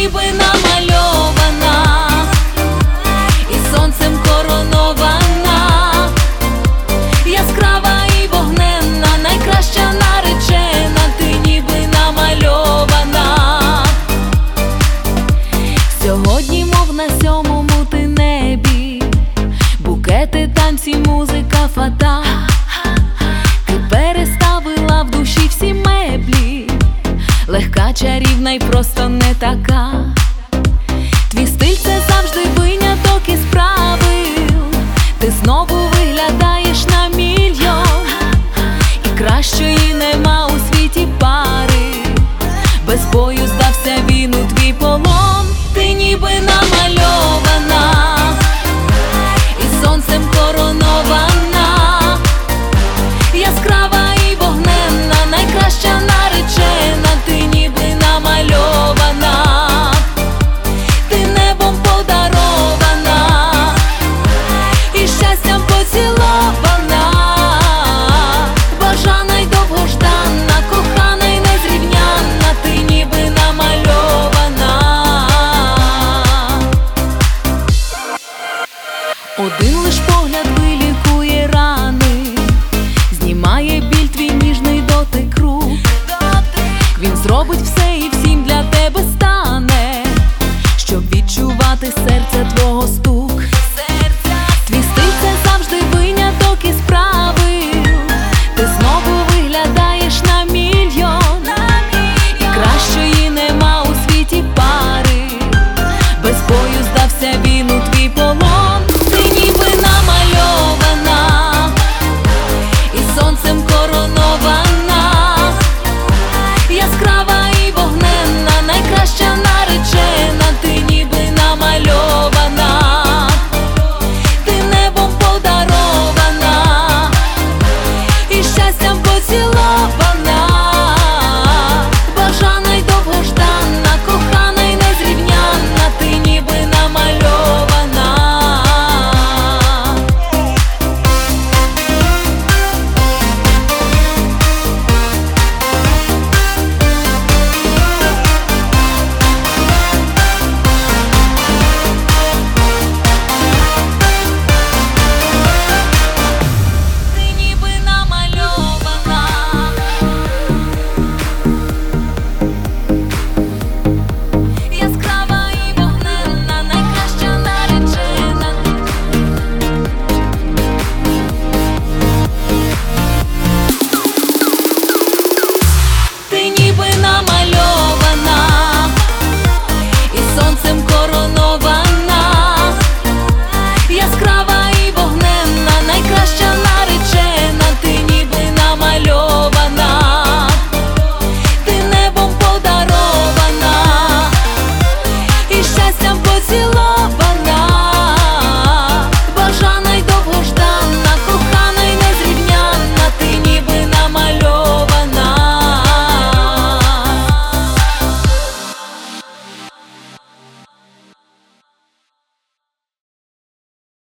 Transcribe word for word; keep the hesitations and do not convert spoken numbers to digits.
ніби намальована, і сонцем коронована, яскрава і вогненна, найкраща наречена, ти ніби намальована. Сьогодні, мов на сьомому ти небі, букети, танці, музика, фата. Ти переставила в душі всі меблі, легка, чарівна й просто не така. Твій стиль — це завжди виняток із правил. Ти знову виглядаєш на мільйон, і кращої нема у світі пари. Без бою здався він у твій полон. Ти ніби намальована, і сонцем коронована, яскрава і вогненна, найкраща наречена, ти ніби намальована. Ти небом подарована, і щастям поцілована, бажана й довгожданна, кохана й незрівнянна, ти ніби намальована. Один лиш погляд вилікує рани, знімає біль твій ніжний дотик рук. Він зробить все і всім для тебе стане, щоб відчувати серця твого стук.